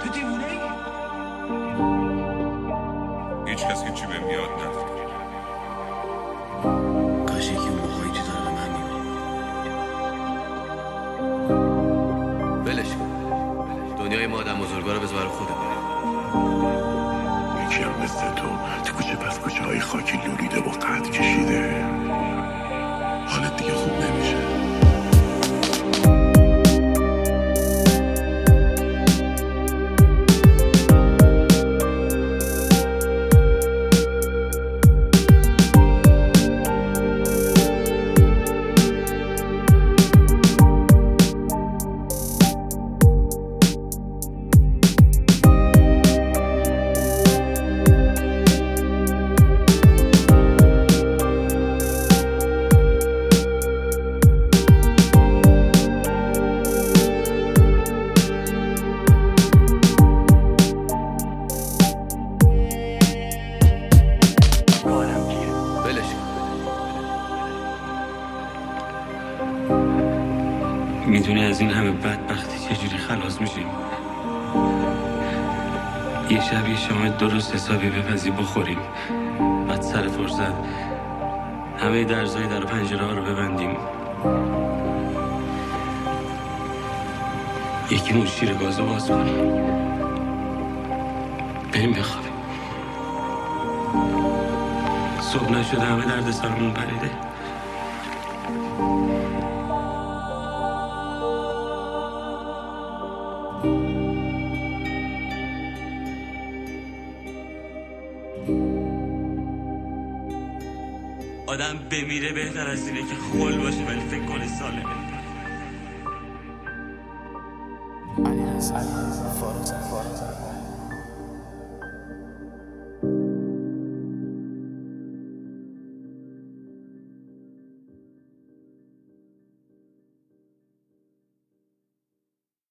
تو دیوونه ای؟ هیچ کس هیچی بهم یاد نداد. کاش یکی اون موقعی تو داره به من میبینی. ولش کن. دنیای ما آدم بزرگا رو بذار خودت بره. یکی هم مثل تو کوچه پس کوچه های خاکی لولیده و قد کشیده. حالت دیگه خوب نمیشه. میدونی از این همه بدبختی چجوری خلاص میشیم؟ یه شب یه شام درست حسابی بپزی بخوریم، بعد سر فرصت همه درزای در و پنجره ها رو ببندیم، یکیمون شیر گازو باز کنیم، بریم بخوابیم. صبح نشده همه درد سرمون پریده. آدم بمیره بهتر از اینه که خول باشه ولی فکر کنه سالمه. علی رضا